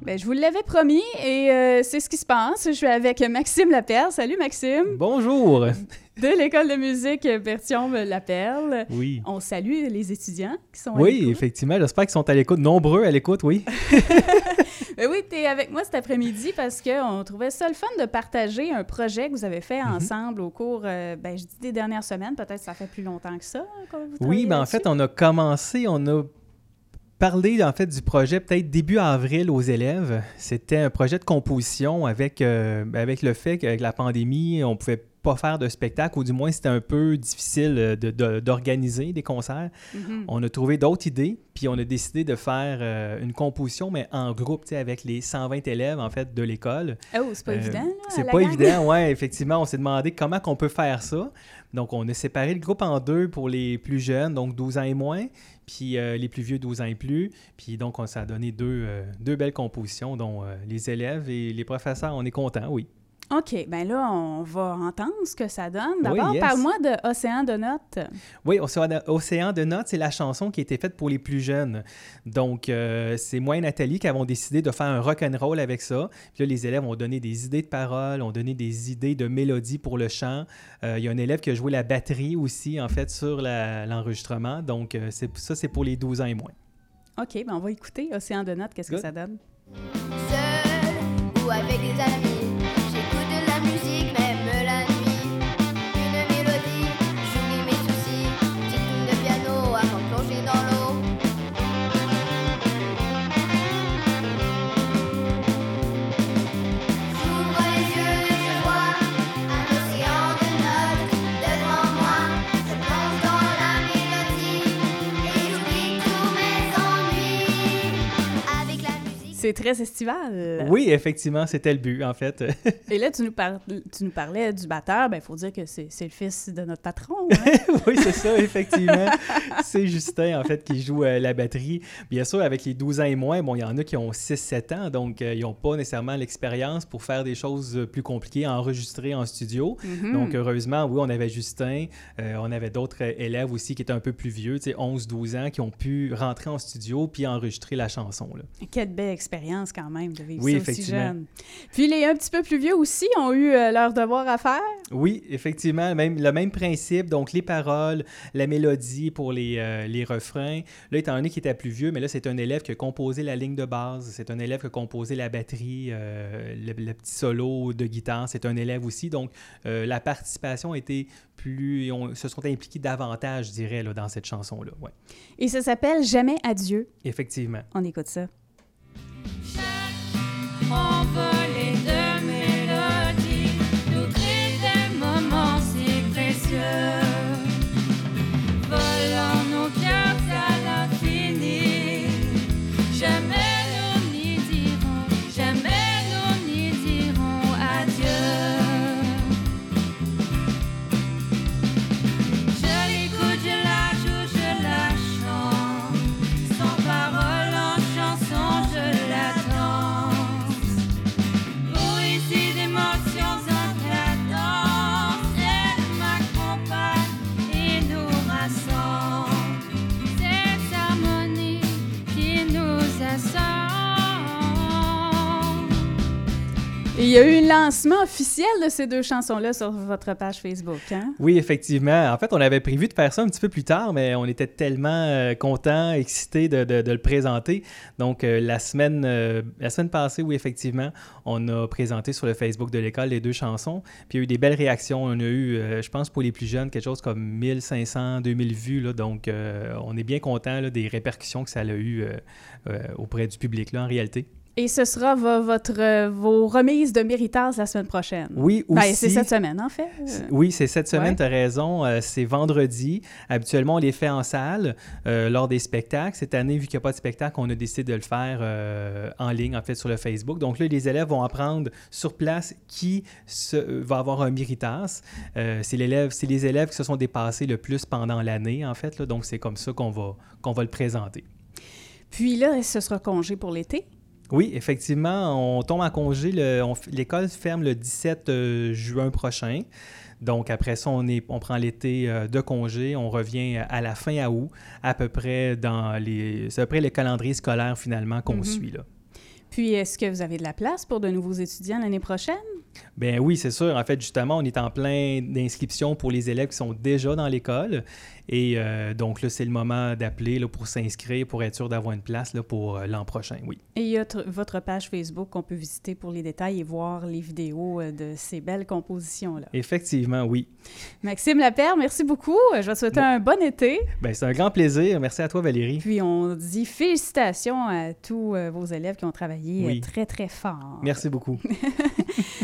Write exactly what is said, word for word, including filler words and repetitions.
Bien, je vous l'avais promis et euh, c'est ce qui se passe. Je suis avec Maxime Laperle. Salut Maxime. Bonjour. De l'École de musique Berthiaume-Laperle. Oui. On salue les étudiants qui sont à Oui, l'écoute. effectivement. J'espère qu'ils sont à l'écoute. Nombreux à l'écoute, oui. Ben oui, tu es avec moi cet après-midi parce qu'on trouvait ça le fun de partager un projet que vous avez fait Mm-hmm. ensemble au cours, euh, ben, je dis des dernières semaines. Peut-être que ça fait plus longtemps que ça. Hein, quand vous Oui, ben en fait, on a commencé, on a parlé en fait du projet peut-être début avril aux élèves. C'était un projet de composition avec, euh, avec le fait qu'avec la pandémie, on pouvait pas faire de spectacle, ou du moins c'était un peu difficile de, de, d'organiser des concerts. Mm-hmm. On a trouvé d'autres idées, puis on a décidé de faire euh, une composition, mais en groupe, tu sais, avec les cent vingt élèves, en fait, de l'école. Oh, c'est pas Euh, évident, là, C'est à la pas gang. évident, oui, effectivement. On s'est demandé comment on peut faire ça. Donc, on a séparé le groupe en deux pour les plus jeunes, donc douze ans et moins, puis euh, les plus vieux, douze ans et plus. Puis donc, on, ça a donné deux, euh, deux belles compositions, dont euh, les élèves et les professeurs, on est contents, oui. OK, bien là, on va entendre ce que ça donne. D'abord, Oui, yes. parle-moi de Océan de notes. Oui, Océan, Océan de notes, c'est la chanson qui a été faite pour les plus jeunes. Donc, euh, c'est moi et Nathalie qui avons décidé de faire un rock'n'roll avec ça. Puis là, les élèves ont donné des idées de paroles, ont donné des idées de mélodies pour le chant. Euh, il y a un élève qui a joué la batterie aussi, en fait, sur la, l'enregistrement. Donc, euh, c'est, ça, c'est pour les douze ans et moins. OK, bien on va écouter Océan de notes. Qu'est-ce Good. que ça donne? Seul ou avec des amis, j'écoute de la musique même la nuit. Une mélodie, j'oublie mes soucis, petite ligne de piano avant de plonger dans l'eau. J'ouvre les yeux et je vois un océan de notes devant moi. Je plonge dans la mélodie et j'oublie tous mes ennuis avec la musique. C'est très estival. Oui, effectivement, c'était le but, en fait. Et là, tu nous, par- tu nous parlais du batteur. Bien, il faut dire que c'est, c'est le fils de notre patron. Hein? Oui, c'est ça, effectivement. C'est Justin, en fait, qui joue euh, la batterie. Bien sûr, avec les douze ans et moins, bon, il y en a qui ont six sept ans, donc euh, ils n'ont pas nécessairement l'expérience pour faire des choses euh, plus compliquées, enregistrer en studio. Mm-hmm. Donc, heureusement, oui, on avait Justin, euh, on avait d'autres euh, élèves aussi qui étaient un peu plus vieux, tu sais, onze douze ans, qui ont pu rentrer en studio puis enregistrer la chanson, là. Quelle belle expérience quand même de vivre Oui, ça aussi effectivement. jeune. Puis les un petit peu plus vieux aussi ont eu euh, leur devoir à faire. Oui, effectivement, même, le même principe, donc les paroles, la mélodie pour les, euh, les refrains. Là, étant donné qu'il était plus vieux, mais là, c'est un élève qui a composé la ligne de base, c'est un élève qui a composé la batterie, euh, le, le petit solo de guitare, c'est un élève aussi. Donc, euh, la participation a été plus... On se sont impliqués davantage, je dirais, là, dans cette chanson-là. Ouais. Et ça s'appelle Jamais adieu. Effectivement. On écoute ça. Envolée de mélodies, nous crée des moments si précieux. Volant nos cœurs à l'infini, jamais nous n'y dirons, jamais nous n'y dirons adieu. Je l'écoute, je la joue, je la chante, sans parole en chanson, je la danse. Poésie d'émotions éclatantes, elle m'accompagne et nous rassemble. Cette harmonie qui nous assemble. Et il y a eu le lancement officiel de ces deux chansons-là sur votre page Facebook, hein? Oui, effectivement. En fait, on avait prévu de faire ça un petit peu plus tard, mais on était tellement euh, contents, excités de, de, de le présenter. Donc, euh, la semaine, euh, la semaine passée, oui, effectivement, on a présenté sur le Facebook de l'école les deux chansons. Puis, il y a eu des belles réactions. On a eu, euh, je pense, pour les plus jeunes, quelque chose comme mille cinq cents, deux mille vues. Là. Donc, euh, on est bien contents là, des répercussions que ça a eu euh, euh, auprès du public, là, en réalité. Et ce sera vo- votre, euh, vos remises de Méritas la semaine prochaine. Oui, aussi. Ben, c'est cette semaine, en fait. Euh, Oui, c'est cette semaine, Ouais. tu as raison. Euh, c'est vendredi. Habituellement, on les fait en salle euh, lors des spectacles. Cette année, vu qu'il n'y a pas de spectacle, on a décidé de le faire euh, en ligne, en fait, sur le Facebook. Donc là, les élèves vont apprendre sur place qui se, va avoir un Méritas. Euh, c'est, l'élève, c'est les élèves qui se sont dépassés le plus pendant l'année, en fait. Là. Donc, c'est comme ça qu'on va, qu'on va le présenter. Puis là, ce sera congé pour l'été. Oui, effectivement, on tombe en congé. Le, on, l'école ferme le dix-sept juin prochain. Donc, après ça, on, est, on prend l'été euh, de congé. On revient à la fin août, à peu près dans les... C'est à peu près le calendrier scolaire, finalement, qu'on Mm-hmm. suit, là. Puis, est-ce que vous avez de la place pour de nouveaux étudiants l'année prochaine? Ben oui, c'est sûr. En fait, justement, on est en plein d'inscriptions pour les élèves qui sont déjà dans l'école. Et euh, donc là, c'est le moment d'appeler là, pour s'inscrire, pour être sûr d'avoir une place là, pour euh, l'an prochain, oui. Et il y a t- votre page Facebook qu'on peut visiter pour les détails et voir les vidéos euh, de ces belles compositions-là. Effectivement, oui. Maxime Lapierre, merci beaucoup. Je vais te souhaiter Bon. un bon été. Ben, c'est un grand plaisir. Merci à toi, Valérie. Puis on dit félicitations à tous euh, vos élèves qui ont travaillé Oui. euh, très, très fort. Merci beaucoup.